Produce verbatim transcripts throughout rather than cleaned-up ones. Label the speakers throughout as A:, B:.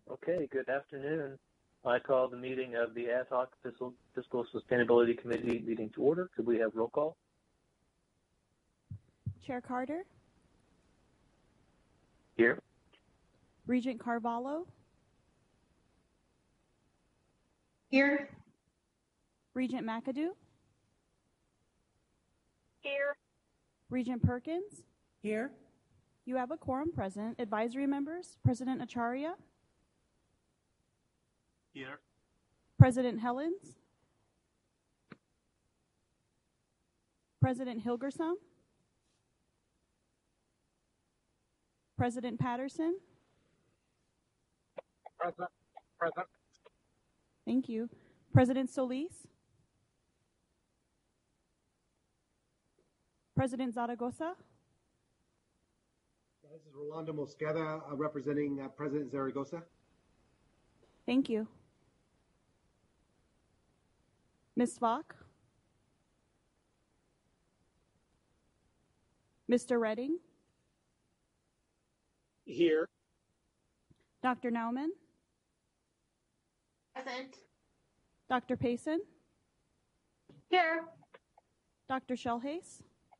A: Okay, good afternoon. I call the meeting of the Ad Hoc Fiscal, Fiscal Sustainability Committee meeting to order. Could we have roll call?
B: Chair Carter?
A: Here.
B: Regent Carvalho?
C: Here.
B: Regent McAdoo?
C: Here.
B: Regent Perkins?
D: Here.
B: You have a quorum present. Advisory members, President Acharya?
A: Here.
B: President Helens? President Hilgersum? President Patterson?
E: Present. Present.
B: Thank you. President Solis? President Zaragoza?
E: This is Rolando Mosqueda, uh, representing uh, President Zaragoza.
B: Thank you. Miz Svok? Mister Redding?
E: Here.
B: Doctor Nauman?
C: Present.
B: Doctor Payson?
C: Here.
B: Doctor Shellhace?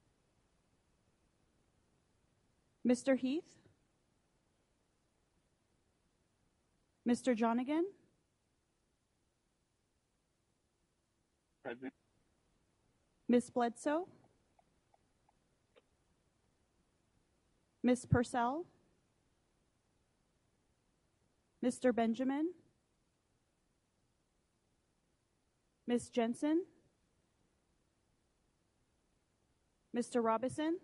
B: Mister Heath? Mister Jonigan?
A: Present.
B: Miz Bledsoe? Miz Purcell? Mister Benjamin? Miz Jensen? Mister Robison?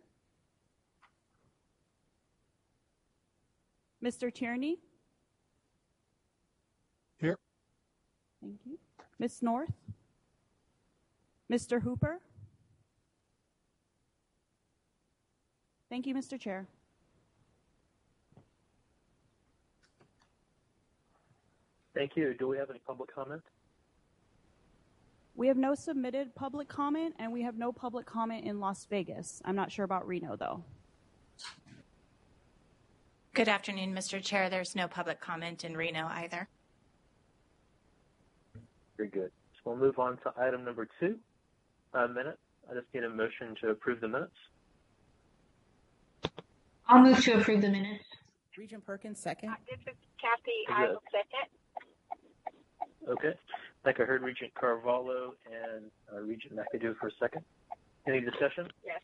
B: Mister Tierney?
E: Here.
B: Thank you. Miz North? Mister Hooper? Thank you, Mister Chair.
A: Thank you. Do we have any public comment?
B: We have no submitted public comment, and we have no public comment in Las Vegas. I'm not sure about Reno, though.
F: Good afternoon, Mister Chair. There's no public comment in Reno either.
A: Very good. So we'll move on to item number two, uh, minutes. I just need a motion to approve the minutes.
C: I'll move to approve the minutes.
D: Regent Perkins, second.
C: Uh, this is Kathy.
A: Very
C: I
A: good.
C: will second.
A: Okay. I think I heard Regent Carvalho and uh, Regent McAdoo for a second. Any discussion?
C: Yes.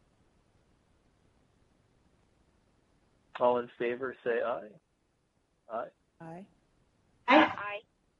A: All in favor, say aye. Aye.
D: Aye.
C: Aye. Aye.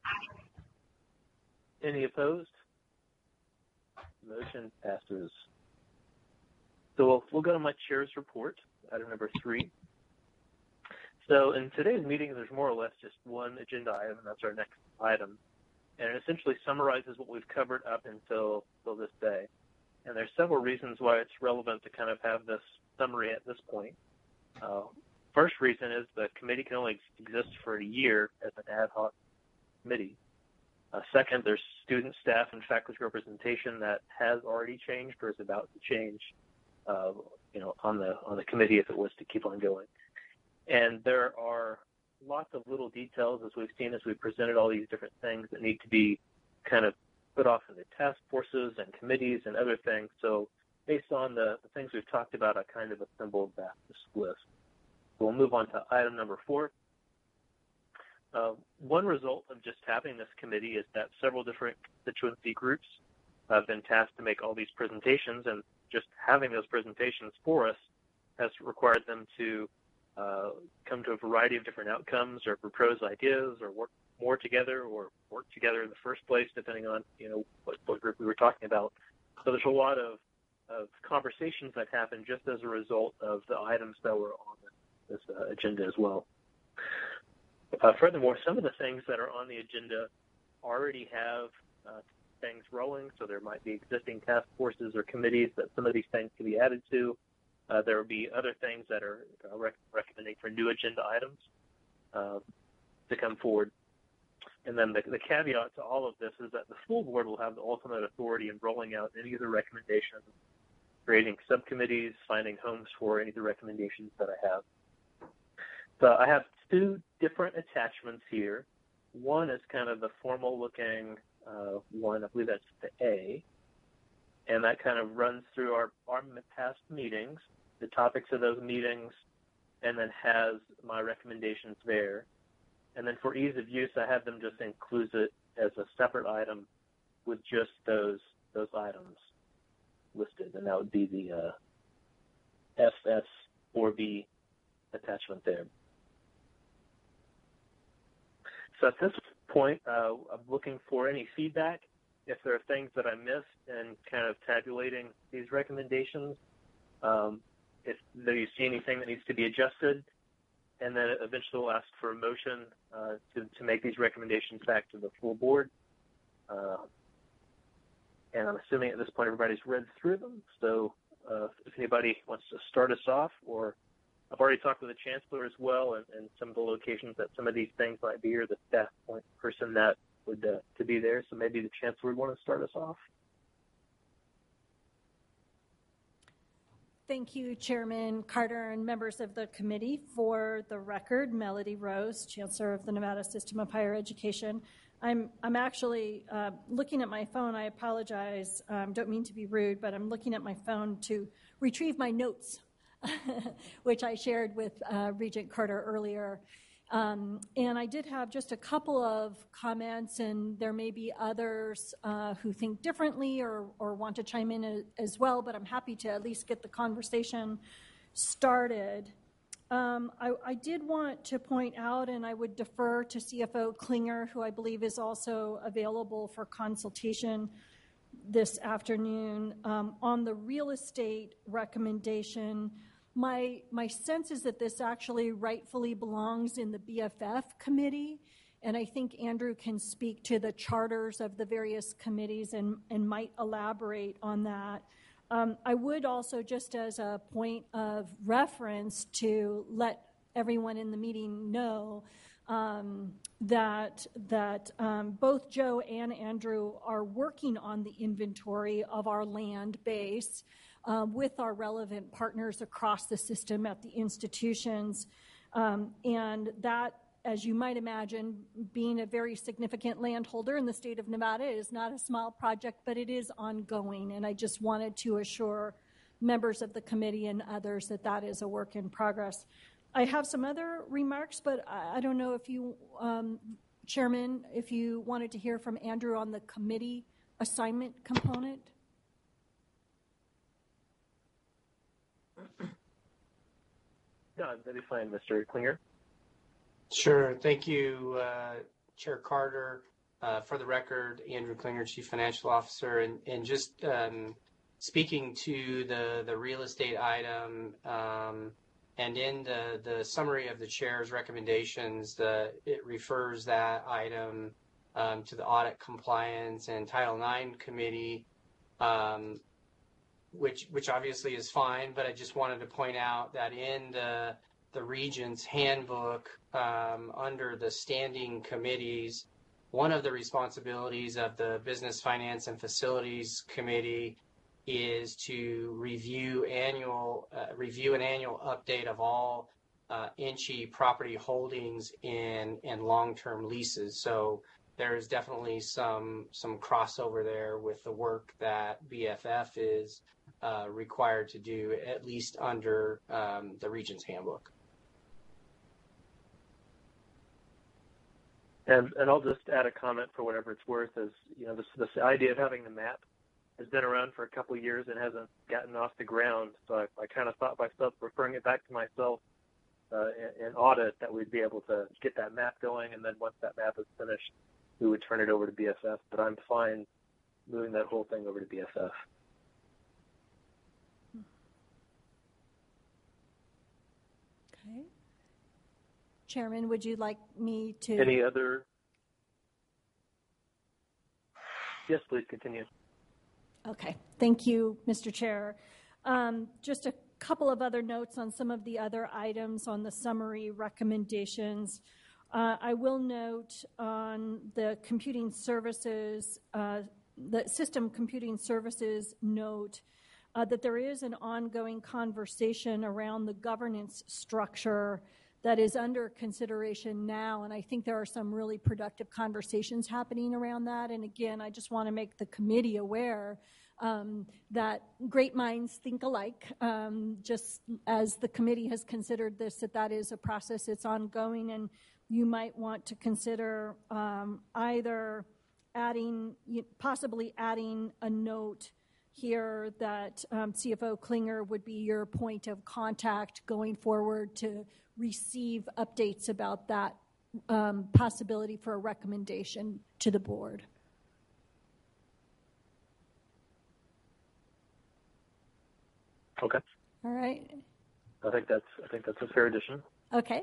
A: Any opposed? Motion passes. So we'll, we'll go to my chair's report, item number three. So in today's meeting, there's more or less just one agenda item, and that's our next item. And it essentially summarizes what we've covered up until, until this day. And there's several reasons why it's relevant to kind of have this summary at this point. Uh, first reason is the committee can only exist for a year as an ad hoc committee. Uh, second, there's student, staff, and faculty representation that has already changed or is about to change, uh, you know, on the on the committee if it was to keep on going. And there are lots of little details, as we've seen, as we've presented all these different things that need to be kind of put off into task forces and committees and other things. So based on the, the things we've talked about, I kind of assembled that this list. We'll move on to item number four. Uh, one result of just having this committee is that several different constituency groups have been tasked to make all these presentations, and just having those presentations for us has required them to uh, come to a variety of different outcomes or propose ideas or work more together or work together in the first place, depending on, you know, what, what group we were talking about. So there's a lot of, of conversations that happen just as a result of the items that were on this uh, agenda as well. Uh, furthermore, some of the things that are on the agenda already have uh, things rolling, so there might be existing task forces or committees that some of these things can be added to. Uh, there will be other things that are uh, rec recommending for new agenda items uh, to come forward. And then the, the caveat to all of this is that the full board will have the ultimate authority in rolling out any of the recommendations, creating subcommittees, finding homes for any of the recommendations that I have. So I have two different attachments here. One is kind of the formal-looking uh, one. I believe that's the A, and that kind of runs through our, our past meetings, the topics of those meetings, and then has my recommendations there. And then for ease of use, I have them just include it as a separate item with just those those items listed, and that would be the uh, F S four B attachment there. So at this point, uh, I'm looking for any feedback. If there are things that I missed in kind of tabulating these recommendations, um, if there you see anything that needs to be adjusted, and then eventually we'll ask for a motion uh, to, to make these recommendations back to the full board. Uh, and I'm assuming at this point everybody's read through them. So uh, if anybody wants to start us off, or I've already talked with the chancellor as well, and, and some of the locations that some of these things might be, or the staff point person that would uh, to be there. So maybe the chancellor would want to start us off.
D: Thank you, Chairman Carter and members of the committee. For the record, Melody Rose, Chancellor of the Nevada System of Higher Education. I'm, I'm actually uh, looking at my phone. I apologize. Um, don't mean to be rude, but I'm looking at my phone to retrieve my notes, which I shared with uh, Regent Carter earlier. Um, and I did have just a couple of comments, and there may be others uh, who think differently or, or want to chime in a, as well, but I'm happy to at least get the conversation started. Um, I, I did want to point out, and I would defer to C F O Klinger, who I believe is also available for consultation this afternoon, um, on the real estate recommendation. My my sense is that this actually rightfully belongs in the B F F committee, and I think Andrew can speak to the charters of the various committees and, and might elaborate on that. Um, I would also, just as a point of reference, to let everyone in the meeting know um, that that um, both Joe and Andrew are working on the inventory of our land base uh, with our relevant partners across the system at the institutions, um, and that, as you might imagine, being a very significant landholder in the state of Nevada is not a small project, but it is ongoing. And I just wanted to assure members of the committee and others that that is a work in progress. I have some other remarks, but I don't know if you, um, Chairman, if you wanted to hear from Andrew on the committee assignment component.
A: No, that'd be fine, Mister Klinger.
G: Sure. Thank you, uh, Chair Carter. Uh, for the record, Andrew Klinger, Chief Financial Officer, and, and just um, speaking to the, the real estate item, um, and in the, the summary of the Chair's recommendations, the, it refers that item um, to the Audit, Compliance, and Title nine Committee, um, which which obviously is fine, but I just wanted to point out that in the the Regent's handbook, um, under the standing committees, one of the responsibilities of the Business, Finance, and Facilities Committee is to review annual uh, review an annual update of all uh, I N C H E property holdings in in long-term leases. So there is definitely some some crossover there with the work that B F F is uh, required to do, at least under um, the Regent's handbook.
A: And, and I'll just add a comment for whatever it's worth. Is, you know, this this idea of having the map has been around for a couple of years and hasn't gotten off the ground. So I, I kind of thought myself, referring it back to myself uh, in, in audit, that we'd be able to get that map going, and then once that map is finished, we would turn it over to B F F. But I'm fine moving that whole thing over to B F F.
D: Okay. Chairman, would you like me to?
A: Any other? Yes, please continue.
D: Okay. Thank you, Mister Chair. Um, just a couple of other notes on some of the other items on the summary recommendations. Uh, I will note on the computing services, uh, the system computing services note, uh, that there is an ongoing conversation around the governance structure that is under consideration now. And I think there are some really productive conversations happening around that. And again, I just want to make the committee aware um, that great minds think alike. Um, just as the committee has considered this, that that is a process, it's ongoing, and you might want to consider um, either adding, possibly adding a note here that um, C F O Klinger would be your point of contact going forward to receive updates about that um, possibility for a recommendation to the board.
A: Okay.
D: All right.
A: I think that's I think that's a fair addition.
D: Okay.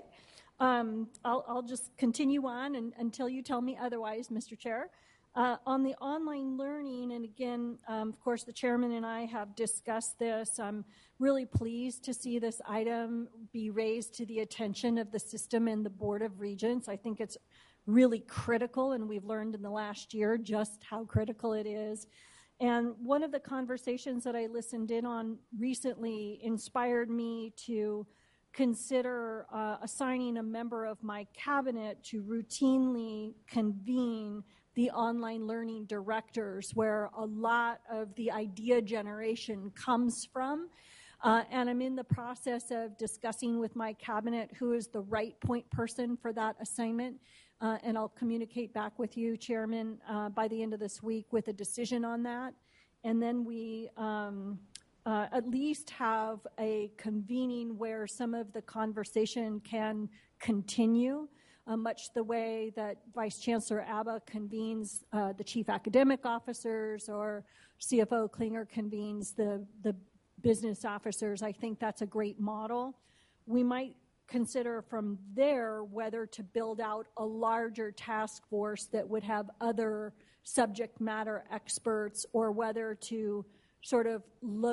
D: Um, I'll, I'll just continue on and, until you tell me otherwise, Mister Chair. Uh, on the online learning, and again, um, of course, the chairman and I have discussed this. I'm really pleased to see this item be raised to the attention of the system and the Board of Regents. I think it's really critical, and we've learned in the last year just how critical it is. And one of the conversations that I listened in on recently inspired me to consider uh, assigning a member of my cabinet to routinely convene the online learning directors, where a lot of the idea generation comes from. Uh, and I'm in the process of discussing with my cabinet who is the right point person for that assignment. Uh, and I'll communicate back with you, Chairman, uh, by the end of this week with a decision on that. And then we um, uh, at least have a convening where some of the conversation can continue. Uh, much the way that Vice Chancellor Abba convenes uh, the chief academic officers, or C F O Klinger convenes the, the business officers. I think that's a great model. We might consider from there whether to build out a larger task force that would have other subject matter experts, or whether to sort of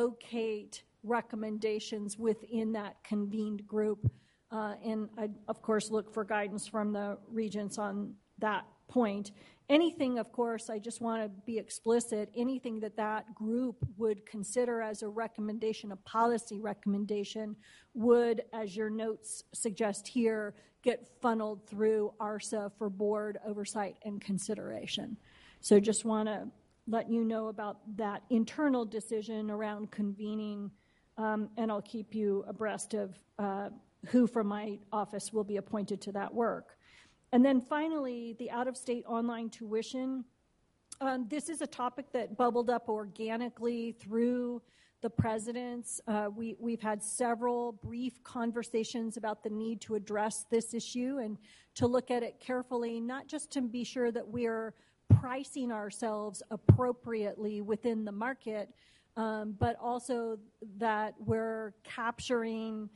D: locate recommendations within that convened group. Uh, and I, of course, look for guidance from the regents on that point. Anything, of course, I just want to be explicit, anything that that group would consider as a recommendation, a policy recommendation, would, as your notes suggest here, get funneled through A R S A for board oversight and consideration. So just want to let you know about that internal decision around convening, um, and I'll keep you abreast of uh, who from my office will be appointed to that work. And then finally, the out-of-state online tuition. Um, this is a topic that bubbled up organically through the presidents. Uh, we, we've had several brief conversations about the need to address this issue and to look at it carefully, not just to be sure that we are pricing ourselves appropriately within the market, um, but also that we're capturing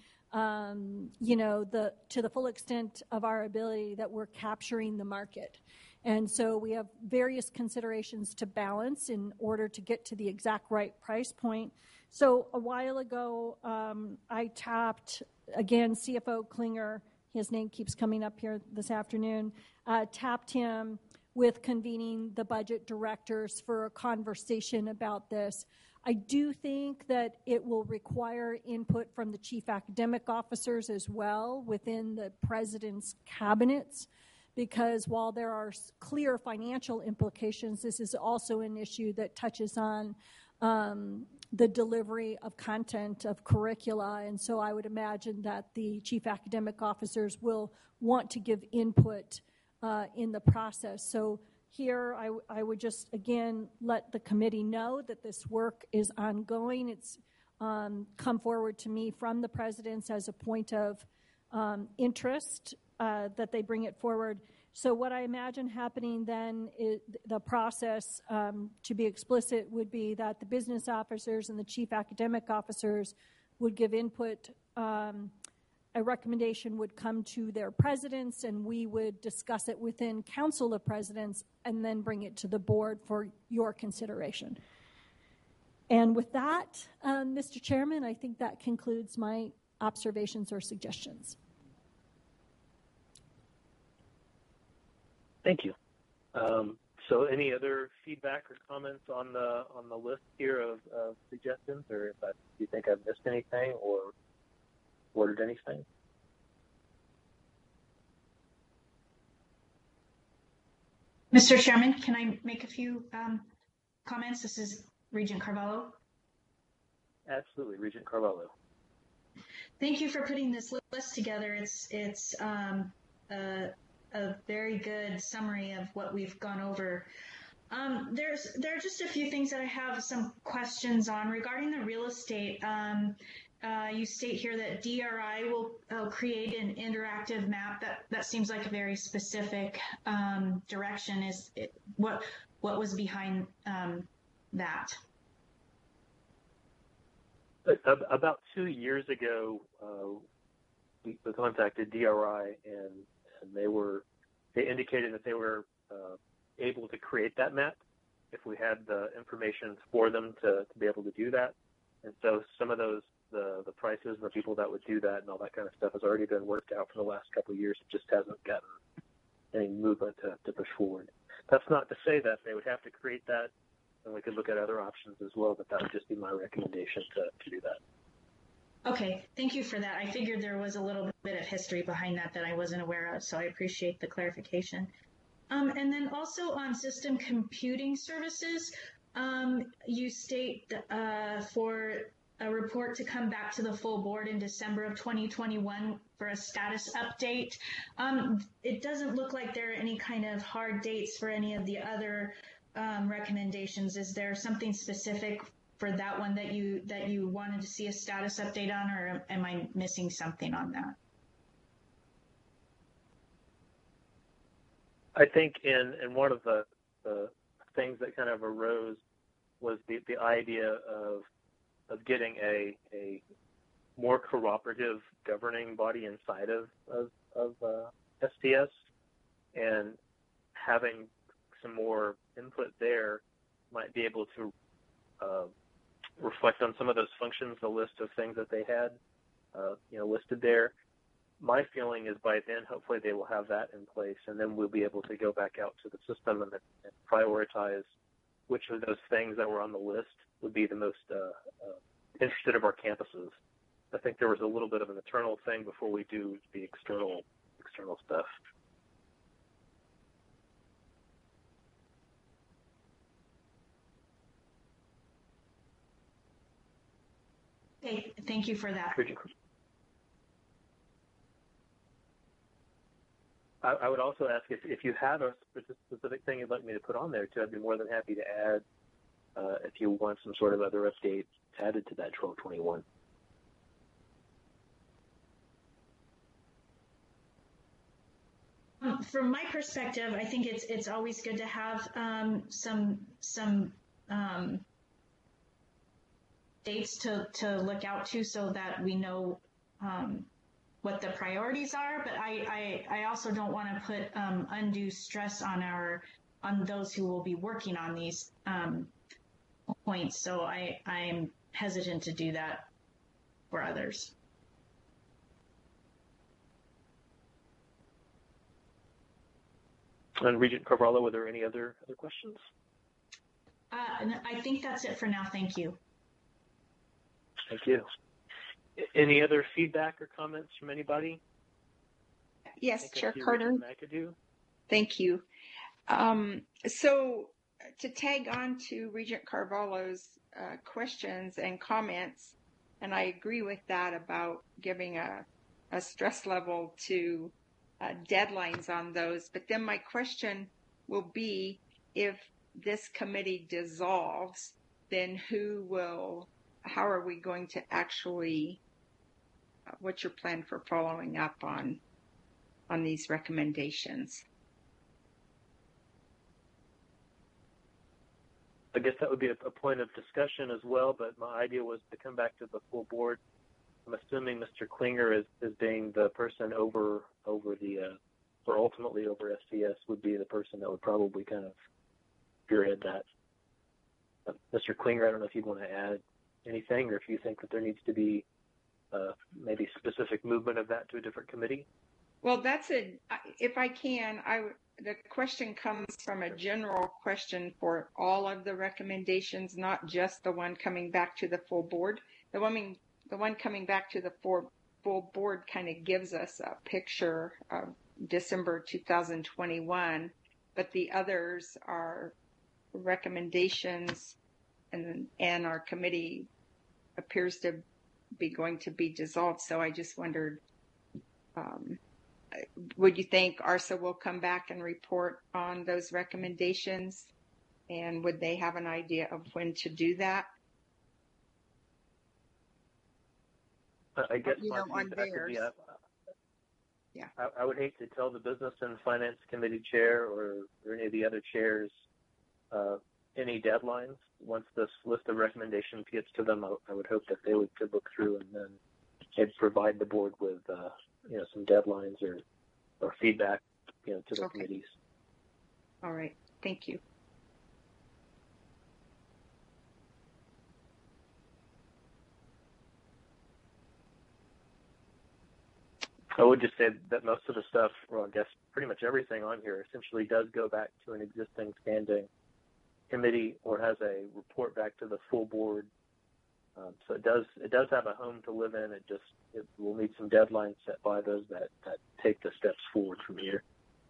D: Um, you know, the to the full extent of our ability, that we're capturing the market. And so we have various considerations to balance in order to get to the exact right price point. So a while ago, um, I tapped, again, C F O Klinger, his name keeps coming up here this afternoon, uh, tapped him with convening the budget directors for a conversation about this. I do think that it will require input from the chief academic officers as well within the president's cabinets, because while there are clear financial implications, this is also an issue that touches on um, the delivery of content, of curricula. And so I would imagine that the chief academic officers will want to give input uh, in the process. So here, I, w- I would just, again, let the committee know that this work is ongoing. It's um, come forward to me from the presidents as a point of um, interest uh, that they bring it forward. So what I imagine happening then is the process, um, to be explicit, would be that the business officers and the chief academic officers would give input. Um, A recommendation would come to their presidents, and we would discuss it within Council of Presidents and then bring it to the board for your consideration. And with that, um, Mister Chairman, I think that concludes my observations or suggestions.
A: Thank you. Um, so any other feedback or comments on the on the list here of, of suggestions, or if I, you think I've missed anything or ordered anything?
C: Mister Chairman, can I make a few um, comments? This is Regent Carvalho.
A: Absolutely, Regent Carvalho.
C: Thank you for putting this list together. It's it's um, a, a very good summary of what we've gone over. Um, there's there are just a few things that I have some questions on regarding the real estate. Um, uh, you state here that D R I will uh, create an interactive map. That that seems like a very specific um, direction. Is it, what what was behind um, that?
A: About two years ago, uh, we contacted D R I, and, and they were they indicated that they were uh, able to create that map if we had the information for them to, to be able to do that. And so some of those the the prices and the people that would do that and all that kind of stuff has already been worked out for the last couple of years. It just hasn't gotten any movement to, to push forward. That's not to say that they would have to create that, and we could look at other options as well, but that would just be my recommendation to, to do that.
C: Okay, thank you for that. I figured there was a little bit of history behind that that I wasn't aware of, so I appreciate the clarification. Um, and then also on system computing services, um, you state uh, for a report to come back to the full board in December of twenty twenty-one for a status update. Um, it doesn't look like there are any kind of hard dates for any of the other Um, recommendations. Is there something specific for that one that you that you wanted to see a status update on, or am I missing something on that?
A: I think in, in one of the, the things that kind of arose was the, the idea of of getting a a more cooperative governing body inside of of, of uh, S T S, and having some more input there might be able to uh, reflect on some of those functions, the list of things that they had, uh, you know, listed there. My feeling is by then, hopefully they will have that in place, and then we'll be able to go back out to the system and, and prioritize which of those things that were on the list would be the most uh, uh, interested of our campuses. I think there was a little bit of an internal thing before we do the external external stuff.
C: Okay, thank you for that.
A: I, I would also ask if, if you have a specific thing you'd like me to put on there too, I'd be more than happy to add uh, if you want some sort of other update added to that twelve twenty-one.
C: Um, from my perspective, I think it's it's always good to have um, some some um, dates to, to look out to so that we know um, what the priorities are. But I, I, I also don't want to put um, undue stress on our on those who will be working on these um, points. So I I'm hesitant to do that for others.
A: And Regent Carvalho, were there any other other questions?
C: Uh, I think that's it for now. Thank you.
A: Thank you. Any other feedback or comments from anybody?
H: Yes, Chair Carter. Thank you. Um, so to tag on to Regent Carvalho's uh, questions and comments, and I agree with that about giving a, a stress level to uh, deadlines on those. But then my question will be, if this committee dissolves, then who will, how are we going to actually, uh, what's your plan for following up on, on these recommendations?
A: I guess that would be a, a point of discussion as well, but my idea was to come back to the full board. I'm assuming Mister Klinger is, is being the person over over the, uh, or ultimately over S T S would be the person that would probably kind of spearhead that. Uh, Mister Klinger, I don't know if you'd want to add anything, or if you think that there needs to be uh, maybe specific movement of that to a different committee.
H: Well, that's a, if I can, I, the question comes from a general question for all of the recommendations, not just the one coming back to the full board. The one, the one coming back to the full, full board kind of gives us a picture of December two thousand twenty-one. but the others are recommendations, and and our committee appears to be going to be dissolved. So I just wondered, um, would you think A R S A will come back and report on those recommendations? And would they have an idea of when to do that?
A: I guess
H: you
A: my
H: know, on
A: feedback would be, uh,
H: yeah.
A: I, I would hate to tell the Business and Finance Committee chair or, or any of the other chairs uh, any deadlines. Once this list of recommendations gets to them, I, I would hope that they would could look through and then they'd provide the board with uh, you know some deadlines or or feedback you know to the
H: okay.
A: committees.
H: All right. Thank you.
A: I would just say that most of the stuff, well, I guess pretty much everything on here essentially does go back to an existing standing committee or has a report back to the full board. Um, so it does it does have a home to live in. It just it will need some deadlines set by those that, that take the steps forward from here.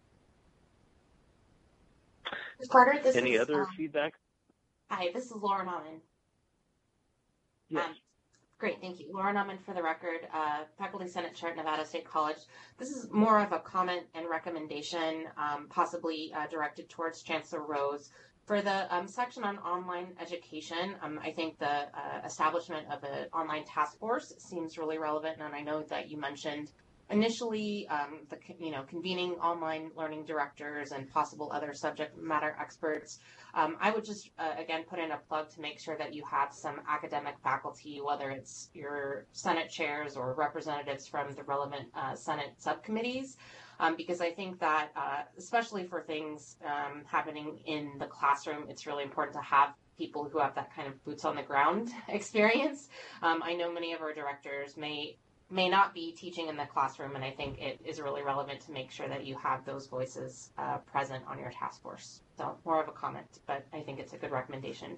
I: Miz Carter, this
A: Any
I: is,
A: other
I: um,
A: feedback?
I: Hi, this is Laura Nauman.
A: Yes.
I: Um, Great, thank you. Laura Nauman for the record, uh, Faculty Senate Chair at Nevada State College. This is more of a comment and recommendation, um, possibly uh, directed towards Chancellor Rose. For the um, section on online education, um, I think the uh, establishment of an online task force seems really relevant, and I know that you mentioned initially um, the you know convening online learning directors and possible other subject matter experts. Um, I would just uh, again put in a plug to make sure that you have some academic faculty, whether it's your Senate chairs or representatives from the relevant uh, Senate subcommittees, um, because I think that uh, especially for things um, happening in the classroom, it's really important to have people who have that kind of boots on the ground experience. Um, I know many of our directors may may not be teaching in the classroom, and I think it is really relevant to make sure that you have those voices uh, present on your task force. So more of a comment, but I think it's a good recommendation.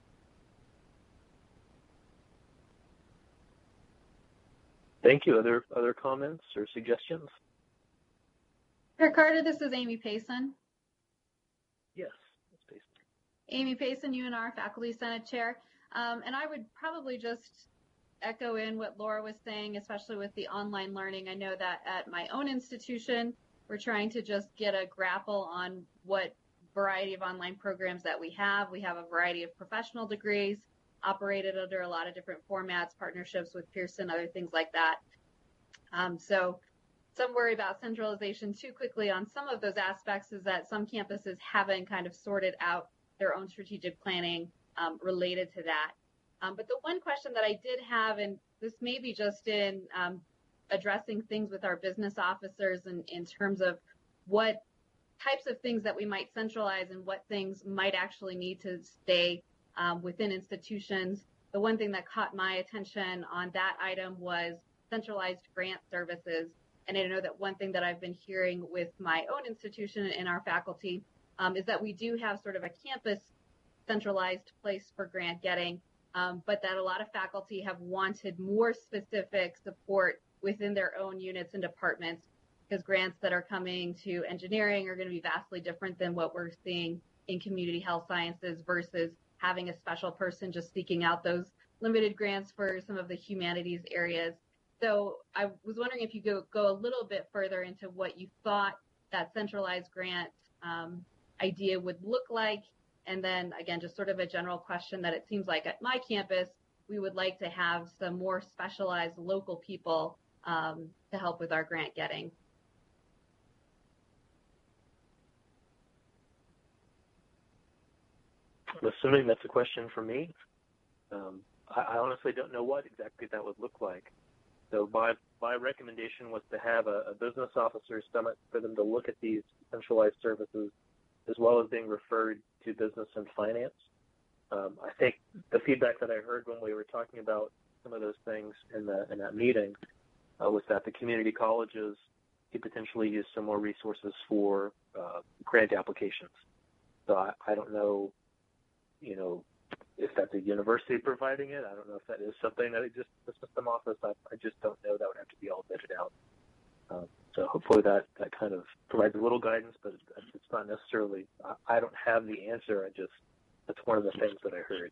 A: Thank you. Other other comments or suggestions?
J: Chair Carter, this is Amy Payson.
A: Yes, Miz Payson.
J: Amy Payson, U N R Faculty Senate Chair. Um, and I would probably just echo in what Laura was saying, especially with the online learning. I know that at my own institution, we're trying to just get a grapple on what variety of online programs that we have. We have a variety of professional degrees operated under a lot of different formats, partnerships with Pearson, other things like that. Um, so some worry about centralization too quickly on some of those aspects is that some campuses haven't kind of sorted out their own strategic planning um, related to that. Um, but the one question that I did have, and this may be just in um, addressing things with our business officers in, in terms of what types of things that we might centralize and what things might actually need to stay um, within institutions. The one thing that caught my attention on that item was centralized grant services. And I know that one thing that I've been hearing with my own institution and our faculty um, is that we do have sort of a campus centralized place for grant getting. Um, but that a lot of faculty have wanted more specific support within their own units and departments because grants that are coming to engineering are going to be vastly different than what we're seeing in community health sciences versus having a special person just seeking out those limited grants for some of the humanities areas. So I was wondering if you could go a little bit further into what you thought that centralized grant um, idea would look like. And then, again, just sort of a general question that it seems like at my campus, we would like to have some more specialized local people um, to help with our grant getting.
A: I'm assuming that's a question for me. Um, I, I honestly don't know what exactly that would look like. So my, my recommendation was to have a, a business officer summit for them to look at these centralized services as well as being referred to business and finance. Um, I think the feedback that I heard when we were talking about some of those things in, the, in that meeting uh, was that the community colleges could potentially use some more resources for uh, grant applications. So I, I don't know, you know, if that's a university providing it. I don't know if that is something that exists in the system office. I, I just don't know. That would have to be all vetted out. Um, so hopefully that, that kind of provides a little guidance, but it's It's not necessarily, I, I don't have the answer. I just, that's one of the things that I heard.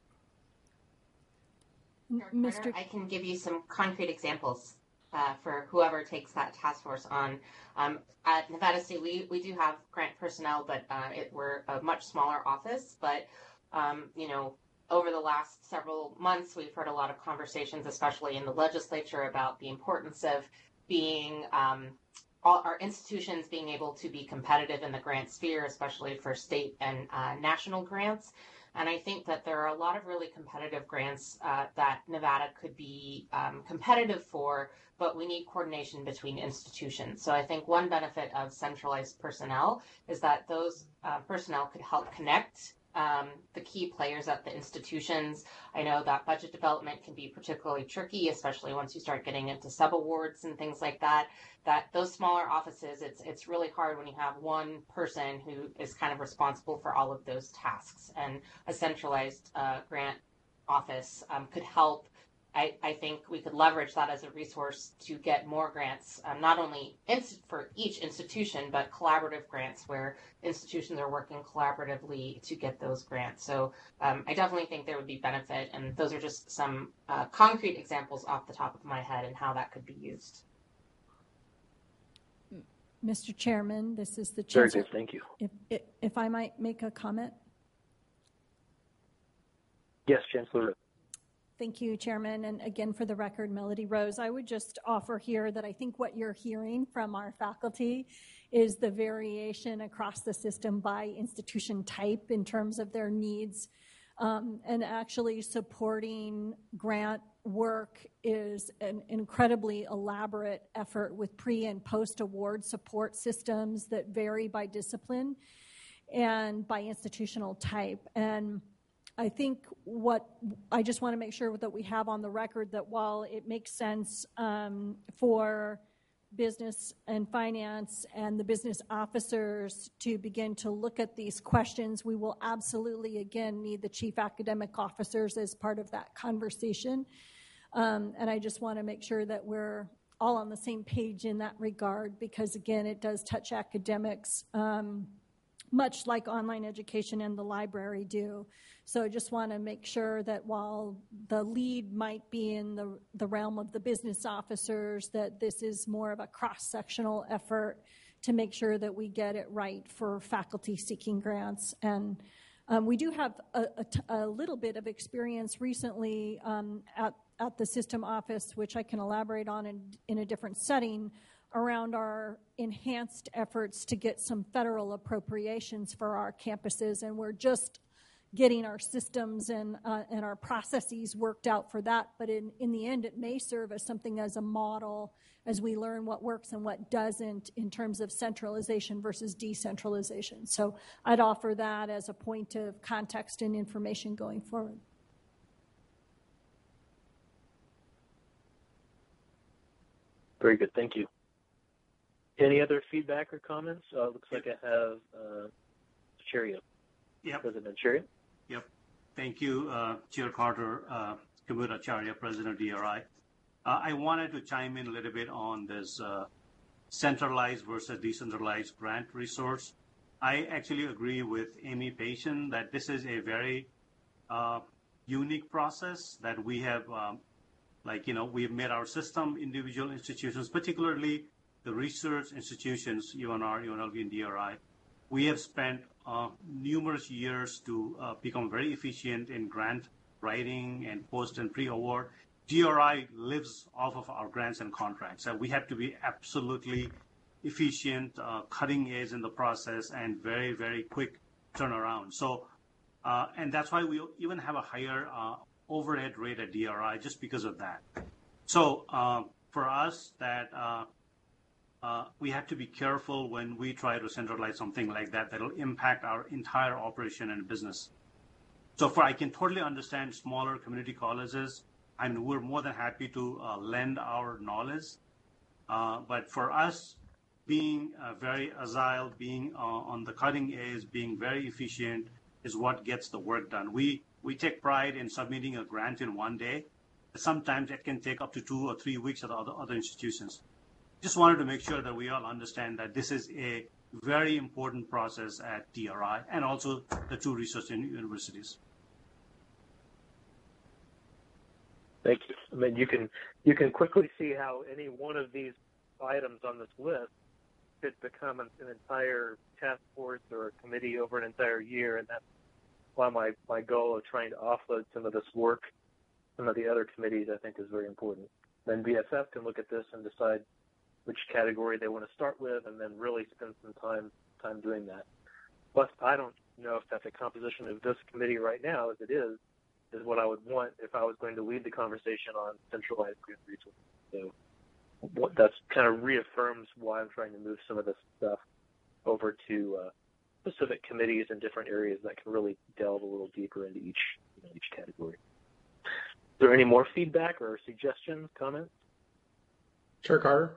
I: Mister I can give you some concrete examples uh, for whoever takes that task force on. Um, at Nevada State, we, we do have grant personnel, but uh, it, we're a much smaller office. But, um, you know, over the last several months, we've heard a lot of conversations, especially in the legislature, about the importance of being, um, all our institutions being able to be competitive in the grant sphere, especially for state and uh, national grants. And I think that there are a lot of really competitive grants uh, that Nevada could be um, competitive for, but we need coordination between institutions. So I think one benefit of centralized personnel is that those uh, personnel could help connect um, the key players at the institutions. I know that budget development can be particularly tricky, especially once you start getting into subawards and things like that. That those smaller offices, it's it's really hard when you have one person who is kind of responsible for all of those tasks. And a centralized uh, grant office um, could help. I, I think we could leverage that as a resource to get more grants, um, not only inst- for each institution, but collaborative grants where institutions are working collaboratively to get those grants. So um, I definitely think there would be benefit, and those are just some uh, concrete examples off the top of my head and how that could be used.
D: Mister Chairman, this is the chair.
A: Very good, thank you.
D: If, if, if I might make a comment?
A: Yes, Chancellor.
D: Thank you, Chairman. And again, for the record, Melody Rose, I would just offer here that I think what you're hearing from our faculty is the variation across the system by institution type in terms of their needs. Um, and actually supporting grant work is an incredibly elaborate effort with pre and post award support systems that vary by discipline and by institutional type. And I think what I just want to make sure that we have on the record that while it makes sense um, for business and finance and the business officers to begin to look at these questions, we will absolutely, again, need the chief academic officers as part of that conversation. Um, and I just want to make sure that we're all on the same page in that regard, because, again, it does touch academics, um, much like online education and the library do. So I just want to make sure that while the lead might be in the, the realm of the business officers, that this is more of a cross-sectional effort to make sure that we get it right for faculty seeking grants. And um, we do have a, a, a little bit of experience recently um, at, at the system office, which I can elaborate on in, in a different setting, around our enhanced efforts to get some federal appropriations for our campuses. And we're just getting our systems and uh, and our processes worked out for that. But in, in the end, it may serve as something as a model as we learn what works and what doesn't in terms of centralization versus decentralization. So I'd offer that as a point of context and information going forward.
A: Very good, thank you. Any other feedback or comments? Uh, looks like I have uh, Cherio.
K: Yep.
A: President Cherio.
K: Yep. Thank you, uh, Chair Carter, uh, Kumud Acharya, President of D R I. Uh, I wanted to chime in a little bit on this uh, centralized versus decentralized grant resource. I actually agree with Amy Pation that this is a very uh, unique process that we have, um, like, you know, we've made our system, individual institutions, particularly the research institutions, U N R, U N L V, and D R I. We have spent uh, numerous years to uh, become very efficient in grant writing and post and pre-award. D R I lives off of our grants and contracts. So we have to be absolutely efficient, uh, cutting edge in the process, and very, very quick turnaround. So, uh, and that's why we even have a higher uh, overhead rate at D R I just because of that. So uh, for us, that uh, Uh, we have to be careful when we try to centralize something like that that'll impact our entire operation and business. So for I can totally understand smaller community colleges. I mean, we're more than happy to uh, lend our knowledge. Uh, but for us, being uh, very agile, being uh, on the cutting edge, being very efficient is what gets the work done. We, we take pride in submitting a grant in one day. Sometimes it can take up to two or three weeks at other, other institutions. Just wanted to make sure that we all understand that this is a very important process at D R I and also the two research universities.
A: Thank you. I mean, you can you can quickly see how any one of these items on this list could become an, an entire task force or a committee over an entire year, and that's why my, my goal of trying to offload some of this work, some of the other committees, I think is very important. Then B S F can look at this and decide which category they want to start with, and then really spend some time time doing that. Plus, I don't know if that the composition of this committee right now, as it is, is what I would want if I was going to lead the conversation on centralized grant resources. So what that's kind of reaffirms why I'm trying to move some of this stuff over to uh, specific committees in different areas that can really delve a little deeper into each you know, each category. Is there any more feedback or suggestions, comments?
L: Chair Carter.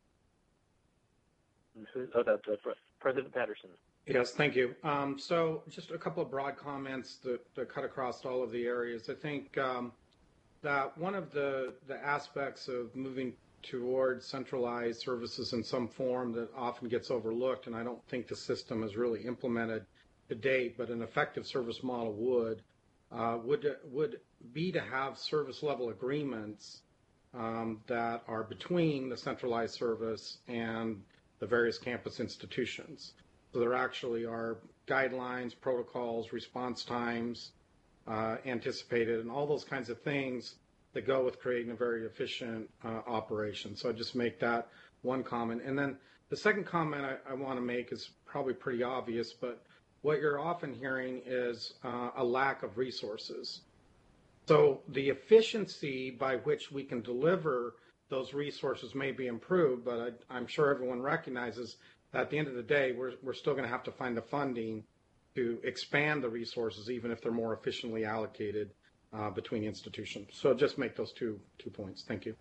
A: Oh, that's uh, President Patterson.
L: Yes, thank you. Um, so just a couple of broad comments that, that cut across all of the areas. I think um, that one of the, the aspects of moving towards centralized services in some form that often gets overlooked, and I don't think the system is really implemented to date, but an effective service model would, uh, would, would be to have service level agreements um, that are between the centralized service and the various campus institutions. So there actually are guidelines, protocols, response times uh, anticipated, and all those kinds of things that go with creating a very efficient uh, operation. So I just make that one comment. And then the second comment I, I want to make is probably pretty obvious, but what you're often hearing is uh, a lack of resources. So the efficiency by which we can deliver those resources may be improved, but I, I'm sure everyone recognizes that at the end of the day, we're, we're still going to have to find the funding to expand the resources, even if they're more efficiently allocated uh, between institutions. So just make those two two points. Thank you.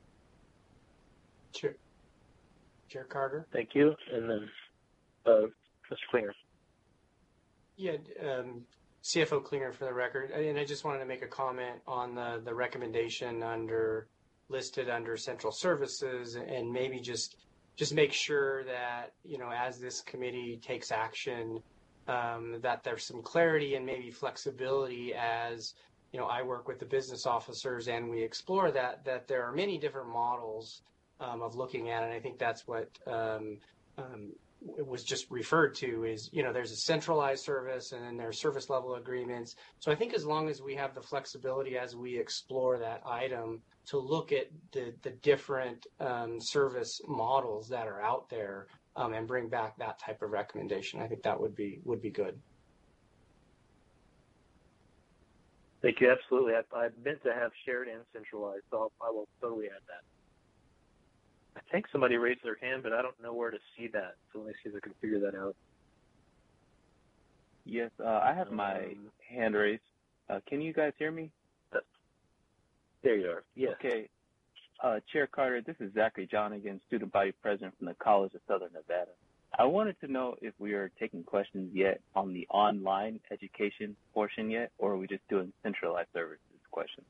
G: Chair, Chair Carter.
A: Thank you. And then uh, Mister Klinger.
G: Yeah, um, C F O Klinger for the record. And I just wanted to make a comment on the, the recommendation under listed under central services, and maybe just just make sure that, you know, as this committee takes action, um, that there's some clarity and maybe flexibility as, you know, I work with the business officers and we explore that, that there are many different models um, of looking at it. And I think that's what um, um, was just referred to is, you know, there's a centralized service and then there's service level agreements. So I think as long as we have the flexibility as we explore that item to look at the, the different um, service models that are out there um, and bring back that type of recommendation, I think that would be would be good.
A: Thank you. Absolutely. I, I meant to have shared and centralized, so I'll, I will totally add that. I think somebody raised their hand, but I don't know where to see that. So let me see if I can figure that out.
M: Yes, uh, I have my
A: um,
M: hand raised. Uh, can you guys hear me?
A: There you are. Yes.
M: Okay. Uh, Chair Carter, this is Zachary Johnigan, student body president from the College of Southern Nevada. I wanted to know if we are taking questions yet on the online education portion yet, or are we just doing centralized services questions?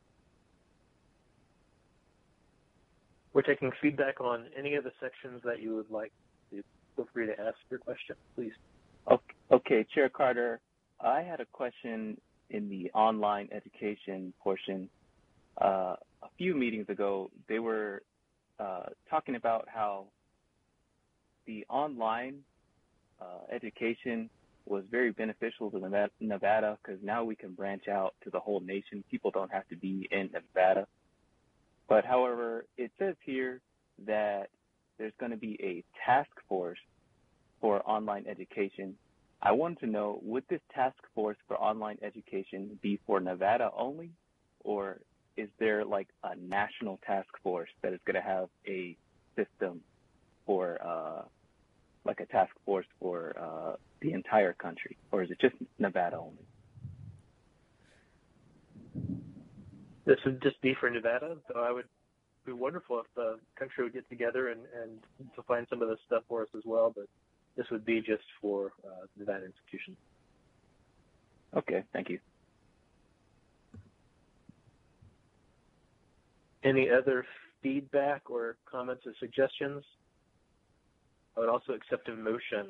A: We're taking feedback on any of the sections that you would like. Feel free to ask your question, please.
M: Okay, okay, Chair Carter, I had a question in the online education portion. Uh, a few meetings ago, they were uh, talking about how the online uh, education was very beneficial to Nevada because now we can branch out to the whole nation. People don't have to be in Nevada. But however, it says here that there's going to be a task force for online education. I wanted to know, would this task force for online education be for Nevada only, or is there like a national task force that is going to have a system for uh, like a task force for uh, the entire country, or is it just Nevada only?
A: This would just be for Nevada, so I would be wonderful if the country would get together and, and to find some of this stuff for us as well, but this would be just for uh, Nevada institutions.
M: Okay, thank you.
A: Any other feedback or comments or suggestions? I would also accept a motion.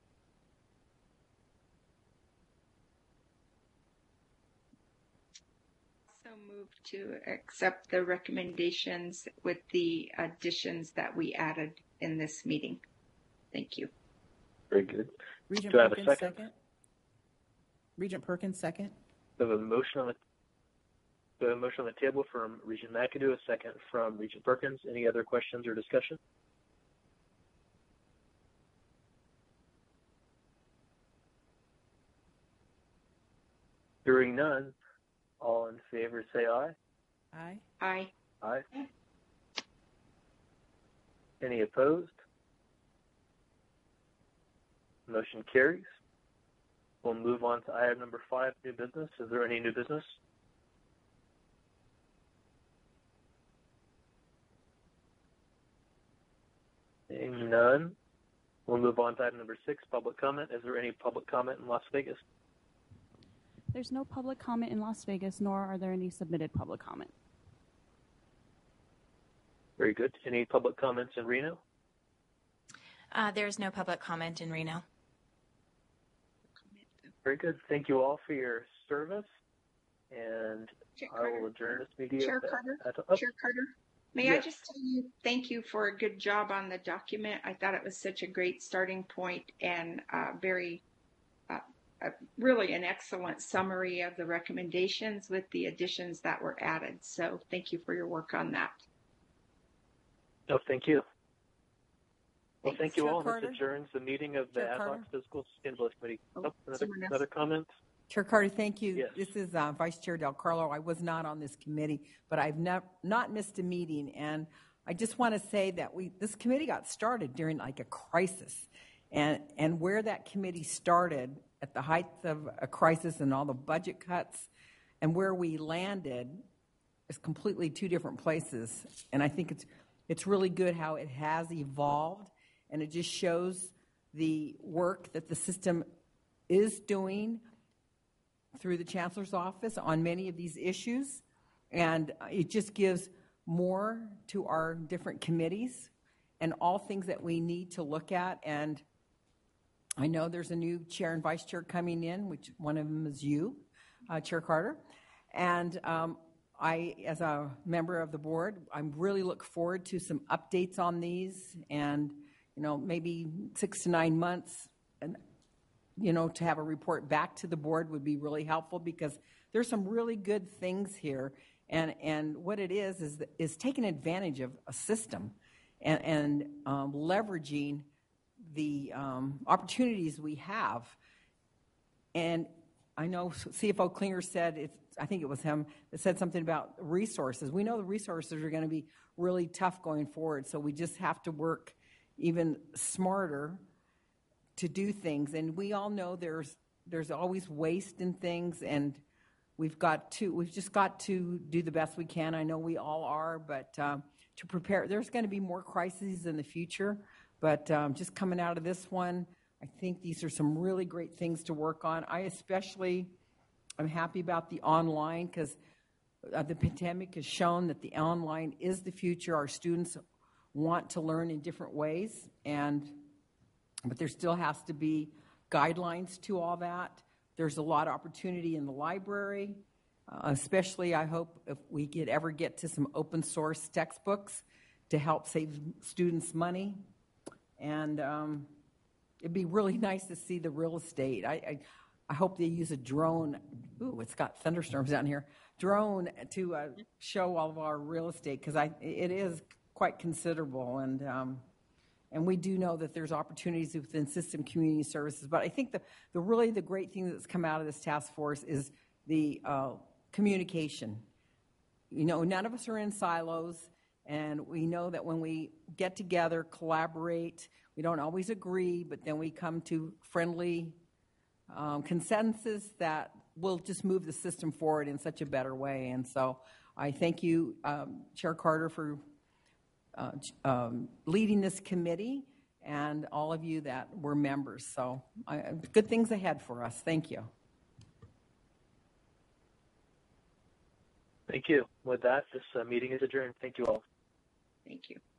H: So move to accept the recommendations with the additions that we added in this meeting. Thank you.
A: Very good.
N: Regent
A: Do I have
N: Perkins,
A: a second?
N: second? Regent Perkins, second.
A: We have a motion on the we have a motion on the table from Regent McAdoo, a second from Regent Perkins. Any other questions or discussion? Hearing none, all in favor say aye.
N: Aye.
H: Aye.
A: Aye. Any opposed? Motion carries. We'll move on to item number five, new business. Is there any new business? Seeing none, we'll move on to item number six, public comment. Is there any public comment in Las Vegas?
B: There's no public comment in Las Vegas, nor are there any submitted public comment.
A: Very good. Any public comments in Reno?
F: Uh, there's no public comment in Reno.
A: Very good. Thank you all for your service, and
H: Chair
A: I will
H: Carter.
A: adjourn this meeting.
H: Chair
A: at-
H: Carter.
A: at- oh,
H: Chair Carter. May I
A: yes.
H: just tell you thank you for a good job on the document. I thought it was such a great starting point and uh, very, uh, uh, really an excellent summary of the recommendations with the additions that were added. So thank you for your work on that.
A: No, thank you. Well,
H: Thanks.
A: thank you
N: Chair
A: all.
N: Carter?
A: This adjourns the meeting of the
N: Chair
A: Ad hoc
N: Carter?
A: Physical Sustainability Committee.
H: Oh,
A: Oh, another,
H: someone else.
A: another comment?
N: Chair Carter, thank you.
A: Yes.
N: This is uh, Vice Chair Del Carlo. I was not on this committee, but I've nev- not missed a meeting. And I just want to say that we this committee got started during like a crisis. And, and where that committee started at the height of a crisis and all the budget cuts and where we landed is completely two different places. And I think it's it's really good how it has evolved, and it just shows the work that the system is doing through the Chancellor's office on many of these issues, and it just gives more to our different committees and all things that we need to look at. And I know there's a new chair and vice chair coming in, which one of them is you, uh, Chair Carter. And um, I, as a member of the board, I really look forward to some updates on these, and you know, maybe six to nine months, and you know, to have a report back to the board would be really helpful, because there's some really good things here, and and what it is is is taking advantage of a system, and and um, leveraging the um, opportunities we have. And I know C F O Klinger said, it's, I think it was him, that said something about resources. We know the resources are going to be really tough going forward, so we just have to work even smarter to do things. And we all know there's there's always waste in things, and we've got to we've just got to do the best we can. I know we all are, but um, to prepare, there's going to be more crises in the future. But um, just coming out of this one, I think these are some really great things to work on. I especially am happy about the online, because uh, the pandemic has shown that the online is the future. Our students want to learn in different ways, and but there still has to be guidelines to all that. There's a lot of opportunity in the library, uh, especially I hope if we could ever get to some open source textbooks to help save students money. And um, it'd be really nice to see the real estate. I, I, I hope they use a drone. Ooh, it's got thunderstorms down here. Drone to uh, show all of our real estate, because I it is quite considerable, and um, and we do know that there's opportunities within system community services. But I think the the really the great thing that's come out of this task force is the uh, communication. You know, none of us are in silos. And we know that when we get together, collaborate, we don't always agree, but then we come to friendly um, consensus that will just move the system forward in such a better way. And so I thank you, um, Chair Carter, for uh, um, leading this committee, and all of you that were members. So I, good things ahead for us. Thank you.
A: Thank you. With that, this uh, meeting is adjourned. Thank you all.
H: Thank you.